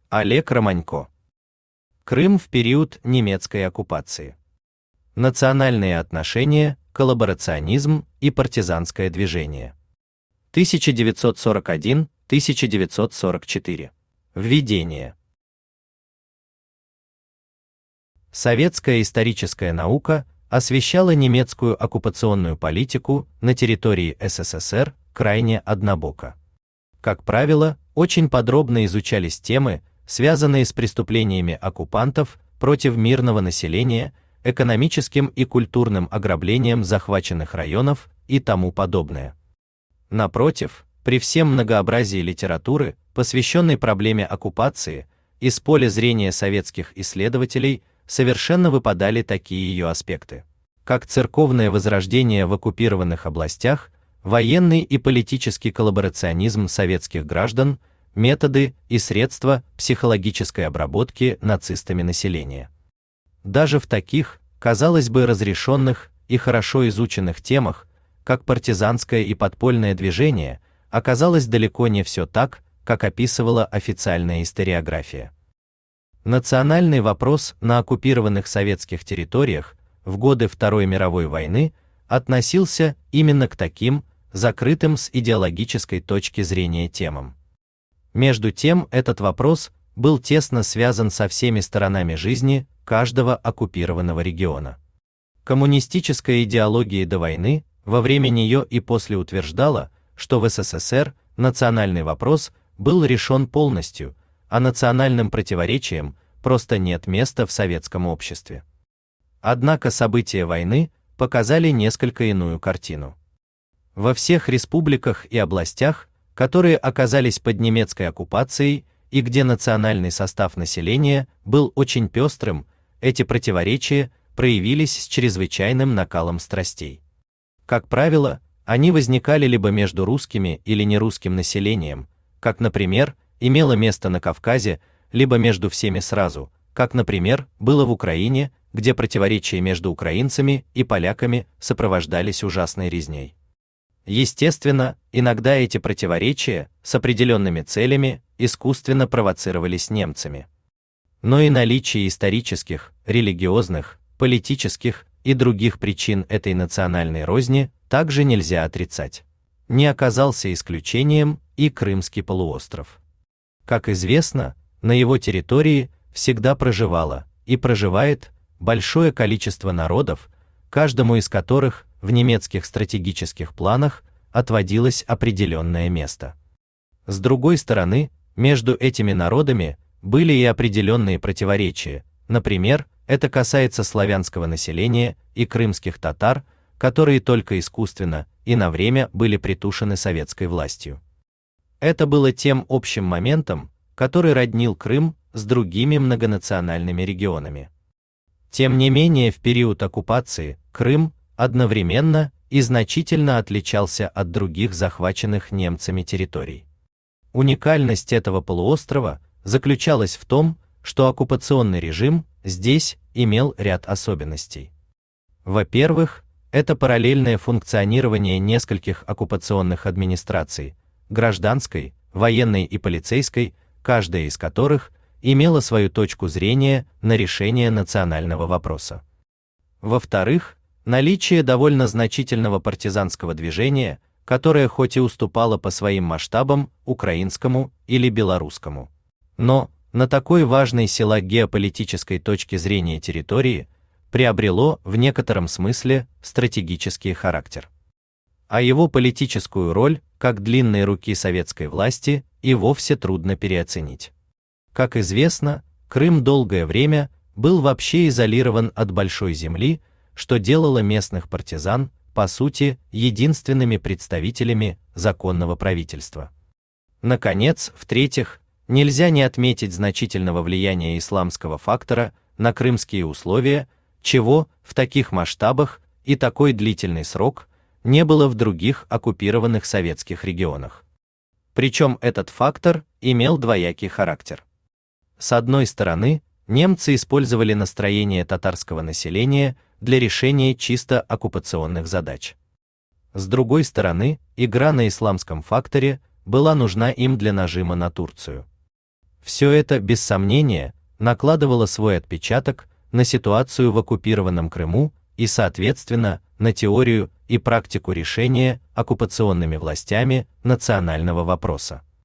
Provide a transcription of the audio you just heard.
Олег Романько. Крым в период немецкой оккупации. Национальные отношения, коллаборационизм и партизанское движение. 1941-1944. Введение. Советская историческая наука освещала немецкую оккупационную политику на территории СССР крайне однобоко. Как правило, очень подробно изучались темы, связанные с преступлениями оккупантов против мирного населения, экономическим и культурным ограблением захваченных районов и тому подобное. Напротив, при всем многообразии литературы, посвященной проблеме оккупации, из поля зрения советских исследователей совершенно выпадали такие ее аспекты, как церковное возрождение в оккупированных областях, военный и политический коллаборационизм советских граждан, методы и средства психологической обработки нацистами населения. Даже в таких, казалось бы, разрешенных и хорошо изученных темах, как партизанское и подпольное движение, оказалось далеко не все так, как описывала официальная историография. Национальный вопрос на оккупированных советских территориях в годы Второй мировой войны относился именно к таким, закрытым с идеологической точки зрения темам. Между тем, этот вопрос был тесно связан со всеми сторонами жизни каждого оккупированного региона. Коммунистическая идеология до войны, во время нее и после утверждала, что в СССР национальный вопрос был решен полностью, а национальным противоречиям просто нет места в советском обществе. Однако события войны показали несколько иную картину. Во всех республиках и областях, которые оказались под немецкой оккупацией и где национальный состав населения был очень пестрым, эти противоречия проявились с чрезвычайным накалом страстей. Как правило, они возникали либо между русскими или нерусским населением, как, например, имело место на Кавказе, либо между всеми сразу, как, например, было в Украине, где противоречия между украинцами и поляками сопровождались ужасной резней. Естественно, иногда эти противоречия с определенными целями искусственно провоцировались немцами. Но и наличие исторических, религиозных, политических и других причин этой национальной розни также нельзя отрицать. Не оказался исключением и Крымский полуостров. Как известно, на его территории всегда проживало и проживает большое количество народов, каждому из которых в немецких стратегических планах отводилось определенное место. С другой стороны, между этими народами были и определенные противоречия, например, это касается славянского населения и крымских татар, которые только искусственно и на время были притушены советской властью. Это было тем общим моментом, который роднил Крым с другими многонациональными регионами. Тем не менее, в период оккупации Крым одновременно и значительно отличался от других захваченных немцами территорий. Уникальность этого полуострова заключалась в том, что оккупационный режим здесь имел ряд особенностей. Во-первых, это параллельное функционирование нескольких оккупационных администраций, гражданской, военной и полицейской, каждая из которых имела свою точку зрения на решение национального вопроса. Во-вторых, наличие довольно значительного партизанского движения, которое хоть и уступало по своим масштабам украинскому или белорусскому, но на такой важной сила геополитической точки зрения территории приобрело в некотором смысле стратегический характер. А его политическую роль, как длинной руки советской власти, и вовсе трудно переоценить. Как известно, Крым долгое время был вообще изолирован от большой земли, что делало местных партизан, по сути, единственными представителями законного правительства. Наконец, в-третьих, нельзя не отметить значительного влияния исламского фактора на крымские условия, чего в таких масштабах и такой длительный срок не было в других оккупированных советских регионах. Причем этот фактор имел двоякий характер. С одной стороны, немцы использовали настроение татарского населения для решения чисто оккупационных задач. С другой стороны, игра на исламском факторе была нужна им для нажима на Турцию. Все это, без сомнения, накладывало свой отпечаток на ситуацию в оккупированном Крыму и, соответственно, на теорию и практику решения оккупационными властями национального вопроса.